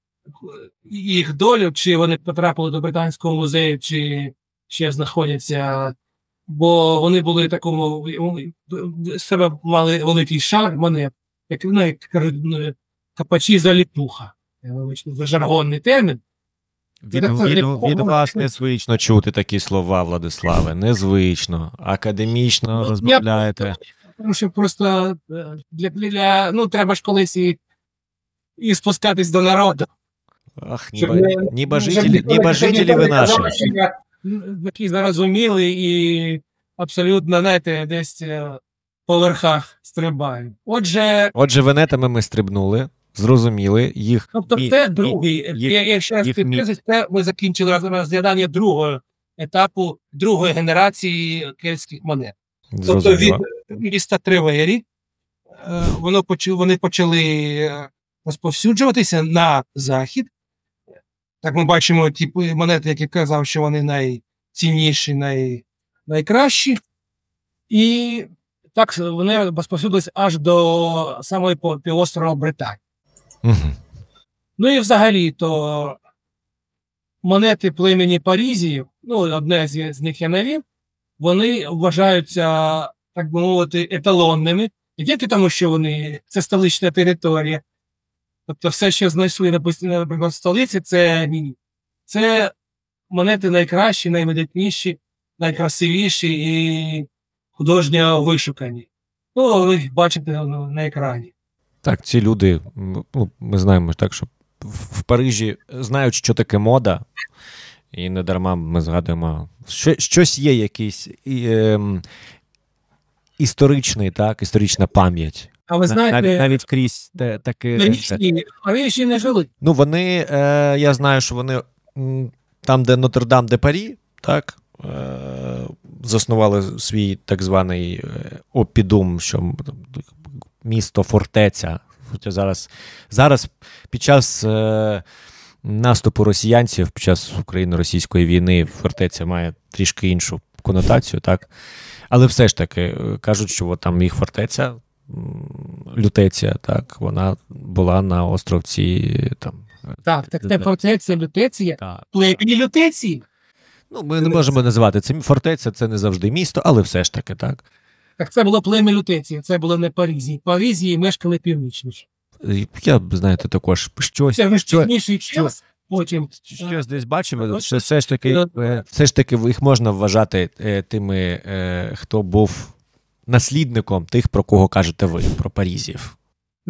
їх долю, чи вони потрапили до Британського музею, чи ще знаходяться, бо вони були в такому, вони себе мали великий шар монет, як, ну, як кажуть, ну, капачі заліпуха. Це жаргонний термін. Від, від, від вас незвично чути такі слова, Владиславе. Незвично. Академічно Ну, розмовляєте. Тому що просто для, для, ну, треба ж колись і, і спускатись до народу. Ах, ніба, ніба жителі, ніба жителі ви наші. Такі зарозуміли і абсолютно, знаєте, десь по верхах стрибають. Отже... Отже, венетами ми стрибнули. Зрозуміли їх. Тобто і, це другий, їх, я, я ще раз їх, підкреслю, це ми закінчили розглядання другого етапу, другої генерації кельтських монет. Тобто від міста Тревері воно почали, вони почали розповсюджуватися на захід. Так ми бачимо ті монети, які казав, що вони найцінніші, най, найкращі. І так вони розповсюдилися аж до самої півострова Британії. Угу. Ну і взагалі, то монети племені Парізіїв, ну, одне з, з них я навів, вони вважаються, так би мовити, еталонними. Не тільки тому, що вони, це столична територія. Тобто все, що знайшли, наприклад, в столиці, це ні. Це монети найкращі, найвидатніші, найкрасивіші і художньо вишукані. Ну, ви їх бачите на екрані. Так, ці люди, ну, ми знаємо так, що в Парижі знають, що таке мода, і не дарма ми згадуємо, що, щось є якийсь і, е, історичний, так, історична пам'ять. А ви знаєте, навіть, навіть крізь те, таке... Парижі не жили. Ну, вони, е, я знаю, що вони там, де Нотр-Дам-де-Парі, так, е, заснували свій так званий опідум, що місто-фортеця. Хоча зараз, зараз під час е, наступу росіянців, під час україно-російської війни фортеця має трішки іншу конотацію, так? Але все ж таки кажуть, що от там їх фортеця, Лютеція, так, вона була на островці там. Так, так це фортеця Лютеція. Племені Лютеції. Ну, ми не можемо називати це фортеця, це не завжди місто, але все ж таки, так. Так це було плем'я Лютеції, це було не Парізії. Парізії мешкали північніше. Я, знаєте, також щось... Це північний час, потім... Щось десь бачимо, що все ж таки, все ж таки їх можна вважати тими, хто був наслідником тих, про кого кажете ви, про Парізів.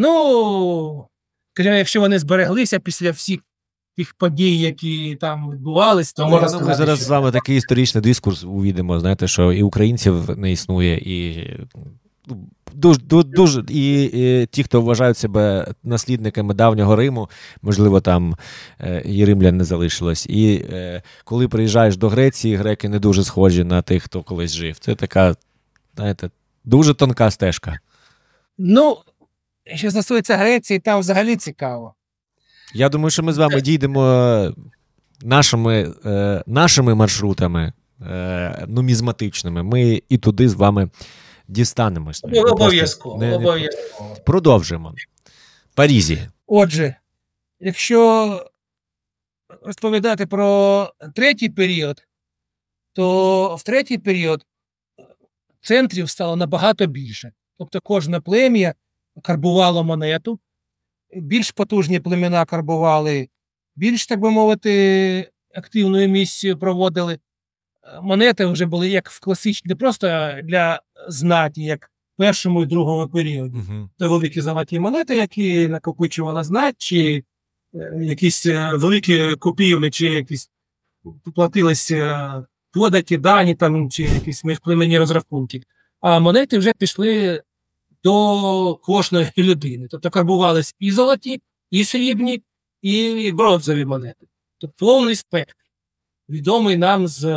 Ну, якщо вони збереглися після всіх тих подій, які там відбувалися, то можна сказати, ми зараз що... з вами такий історичний дискурс увійдемо, знаєте, що і українців не існує, і дуже, дуже і, і ті, хто вважають себе наслідниками давнього Риму, можливо, там і римлян не залишилось. І е, коли приїжджаєш до Греції, греки не дуже схожі на тих, хто колись жив. Це така, знаєте, дуже тонка стежка. Ну, що стосується Греції, там взагалі цікаво. Я думаю, що ми з вами дійдемо нашими, е, нашими маршрутами, е, нумізматичними. Ми і туди з вами дістанемось. Обов'язково, не, обов'язково. Продовжимо. Парізі. Отже, якщо розповідати про третій період, то в третій період центрів стало набагато більше. Тобто кожне плем'я карбувало монету, більш потужні племена карбували, більш, так би мовити, активну емісію проводили. монети вже були як в класичній, не просто для знаті, як в першому і другому періоді. Угу. Це великі золоті монети, які накопичувала знать, чи якісь великі купівлі, чи якісь платилися податі, дані, там, чи якісь міжплемені розрахунки. А монети вже пішли до кожної людини. Тобто карбувались і золоті, і срібні, і бронзові монети. Тобто повний спектр, відомий нам з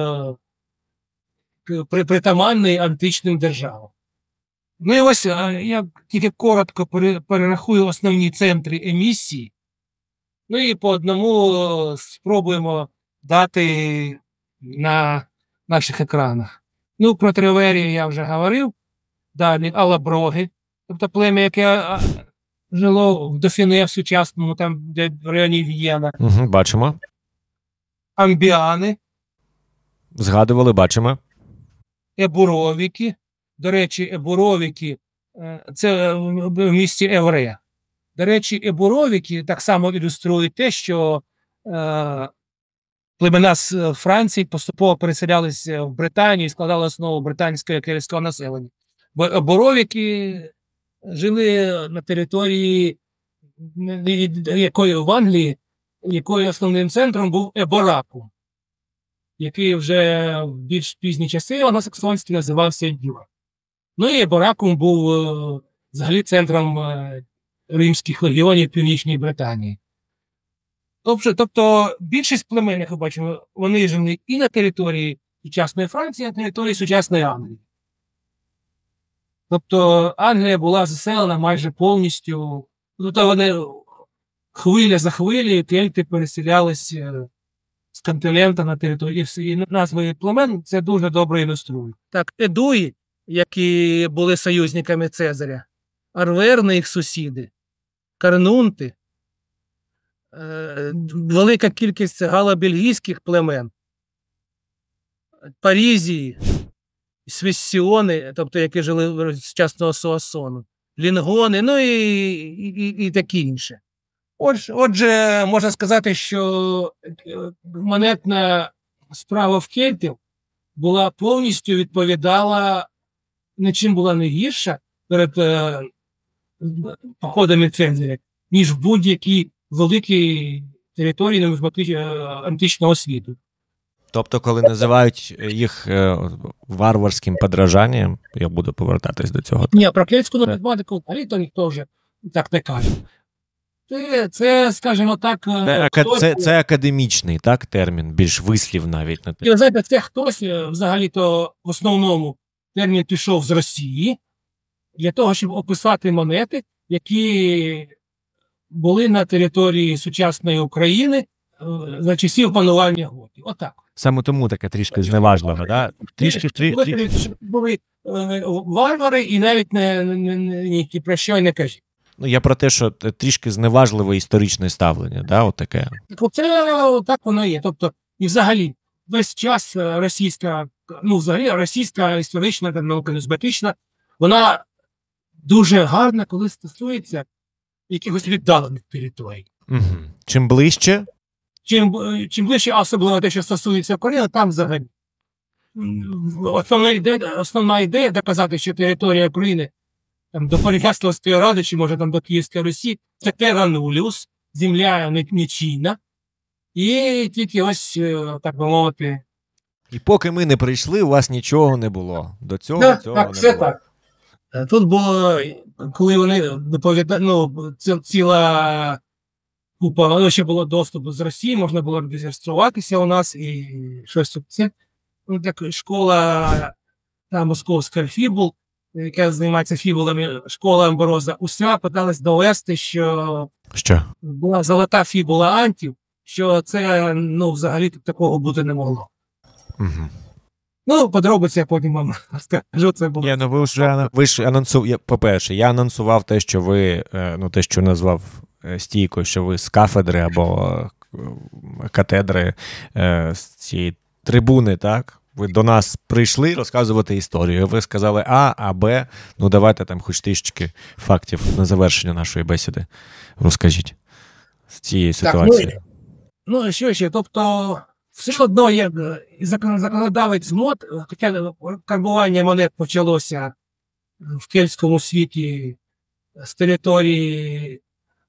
притаманний античним державам. Ну і ось я тільки коротко перерахую основні центри емісії. Ну і по одному спробуємо дати на наших екранах. Ну, про Триверію я вже говорив. Далі Алаброги, тобто плем'я, яке жило в Дофіне в сучасному, там, де в районі В'єна. Угу, бачимо. Амбіани. Згадували, бачимо. Ебуровіки. До речі, Ебуровіки – це в місті Евре. До речі, Ебуровіки так само ілюструють те, що е, племена з Франції поступово переселялися в Британію і складали основу британського кельтського населення. Бо Ебуровіки жили на території, якої в Англії, якої основним центром був Еборакум, який вже в більш пізні часи англосаксонські називався Юра. Ну і Еборакум був е, взагалі центром е, римських легіонів в Північній Британії. Тобто, тобто більшість племен, як ви бачимо, вони жили і на території сучасної Франції, і на території сучасної Англії. Тобто Англія була заселена майже повністю, тобто вони хвиля за хвилею, кельти переселялися з континента на територію, і назви племен це дуже добре ілюструє. Так, едуї, які були союзниками Цезаря, арверни їх сусіди, карнунти, е, велика кількість галобельгійських племен, парізії, свіссіони, тобто які жили з сучасного Суассону, лінгони, ну і, і, і такі інше. Отже, отже, можна сказати, що монетна справа в кельтів була повністю відповідала, нічим була не гірша перед е, походами Цезаря, ніж в будь-якій великій території нумізматичного античного світу. Тобто, коли називають їх е, варварським подражанням, я буду повертатись до цього. Ні, про кельтську нумізматику то ніхто вже так не каже. Це, це скажімо так... Це, хтось... це, це академічний, так, термін, більш вислів навіть. На те. І, знаєте, це хтось, взагалі-то, в основному термін пішов з Росії для того, щоб описати монети, які були на території сучасної України за часів панування готів. Отак. Саме тому таке трішки зневажливо, так? Трішки, трішки, трішки. Були варвари і навіть не, не, не, ні про що й не кажуть. Ну, я про те, що трішки зневажливе історичне ставлення, да, отаке. Це так воно є. Тобто, і взагалі, весь час російська, ну, взагалі, російська історична та науково-нумізматична, вона дуже гарна, коли стосується якихось віддалених територій. Угу. Чим ближче? Чим, чим ближче, особливо те, що стосується України, там взагалі. Основна ідея, основна ідея доказати, що територія України там, до Переяславської Ради, чи може там до Київської Русі, це терра нуліус, земля нічийна. І тільки ось, так би мовити. І поки ми не прийшли, у вас нічого не було. До цього, да, цього так, не все було. Так. Тут було, коли вони доповідали, ну, ціла купа, воно ще було доступу з Росії, можна було реєструватися у нас і щось тут це. Ну, так, школа та московська фібул, яка займається фібулами, школа Амброза, уся питалась довести, що, що була золота фібула антів, що це, ну, взагалі такого бути не могло. Угу. Ну, подробиці я потім вам скажу, це було. Я, ну, ви вже, ви ж анонсували, по-перше, я анонсував те, що ви, ну, те, що назвав стійко, що ви з кафедри або катедри, з цієї трибуни, так? Ви до нас прийшли розказувати історію. Ви сказали А, а Б. Ну, давайте там хоч трішечки фактів на завершення нашої бесіди розкажіть з цієї ситуації. Так, ну, ну, що ще, тобто все одно є законодавець мод, хоча карбування монет почалося в кельтському світі з території,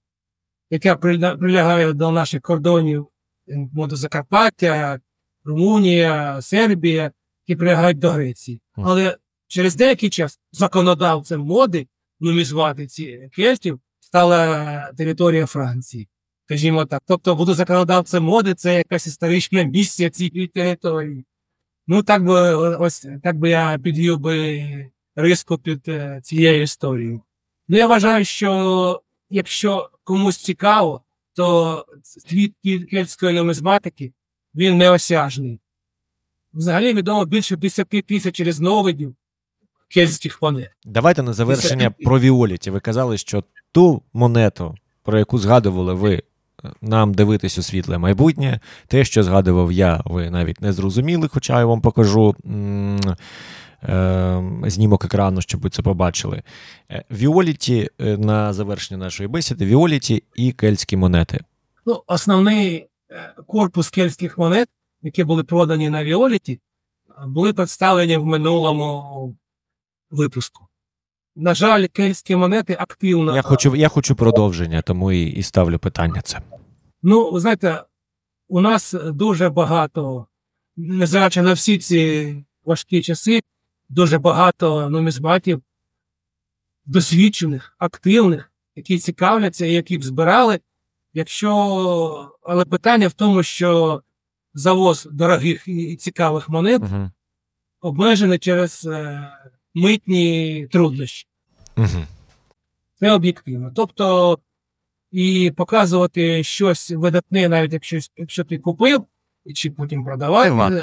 яка прилягає до наших кордонів, до Закарпаття, Румунія, Сербія, які прилягають до Греції. Але через деякий час законодавцем моди, нумізматиці кельтів, стала територія Франції. Скажімо так. Тобто, буду законодавцем моди, це якась історична місія цієї території. Ну, так би, ось, так би я підвів би риску під цією історією. Ну, я вважаю, що якщо комусь цікаво, то світ кельтської нумізматики, він неосяжний. Взагалі відомо більше десяти тисяч різновидів кельтських монет. Давайте на завершення про Віоліті. Ви казали, що ту монету, про яку згадували ви, нам дивитись у світле майбутнє, те, що згадував я, ви навіть не зрозуміли, хоча я вам покажу м- е- знімок екрану, щоб ви це побачили. Віоліті, на завершення нашої бесіди, Віоліті і кельтські монети. Ну, основний корпус кельтських монет, які були продані на Віоліті, були представлені в минулому випуску. На жаль, кельтські монети активно... Я хочу, я хочу продовження, тому і, і ставлю питання це. Ну, ви знаєте, у нас дуже багато, незважаючи на всі ці важкі часи, дуже багато нумізматів досвідчених, активних, які цікавляться і які б збирали. Якщо... Але питання в тому, що завоз дорогих і цікавих монет угу. обмежений через е, митні труднощі. Угу. Це об'єктивно. Тобто, і показувати щось видатне, навіть якщо, якщо ти купив, і чи потім продавав,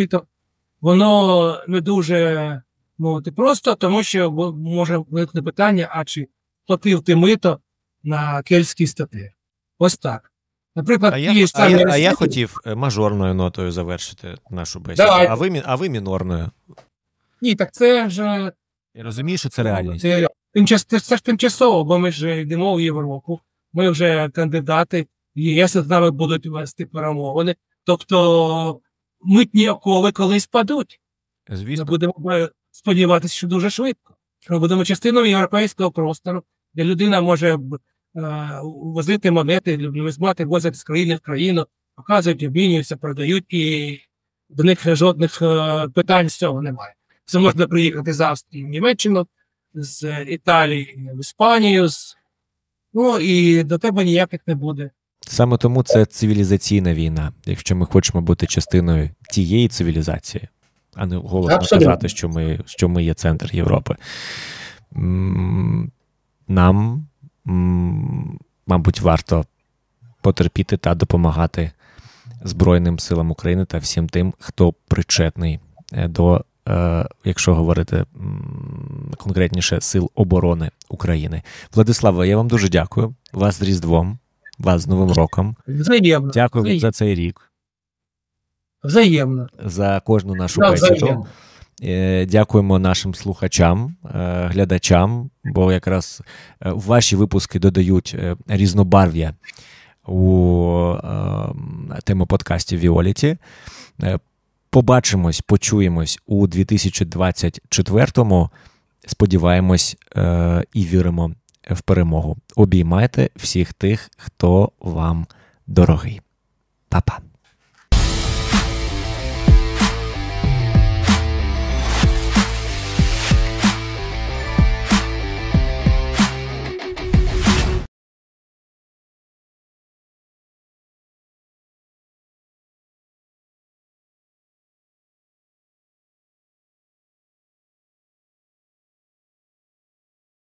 воно не дуже мовити просто, тому що може виникнути питання, а чи платив ти мито на кельтські статті. Ось так. Наприклад, а, я, а, я, а я хотів мажорною нотою завершити нашу бесіду, а ви, а ви мінорною. Ні, так це вже... Я розумію, що це реальність. Це, це ж тимчасово, бо ми ж йдемо в Європу, ми вже кандидати, ЄС з нами будуть вести перемовини. Тобто митні окови колись падуть. Звісно. Ми будемо сподіватися, що дуже швидко. Ми будемо частиною європейського простору, де людина може возити монети, нумізмати, возять з країни в країну, показують, обмінюються, продають, і до них жодних питань з цього немає. Це можна приїхати з Австрії в Німеччину, з Італії в Іспанію, з... ну і до тебе ніяких не буде. Саме тому це цивілізаційна війна, якщо ми хочемо бути частиною тієї цивілізації, а не голосно Абсолютно. казати, що ми, що ми є центр Європи. Нам, мабуть, варто потерпіти та допомагати Збройним силам України та всім тим, хто причетний до, якщо говорити конкретніше, Сил оборони України. Владиславе, я вам дуже дякую. Вас з Різдвом, вас з Новим роком. Взаємно. Дякую Взаємно. за цей рік. Взаємно. За кожну нашу бесіду. Дякуємо нашим слухачам, глядачам, бо якраз ваші випуски додають різнобарв'я у тему подкастів Віоліті. Побачимось, почуємось у дві тисячі двадцять четвертому. Сподіваємось і віримо в перемогу. Обіймайте всіх тих, хто вам дорогий. Па-па.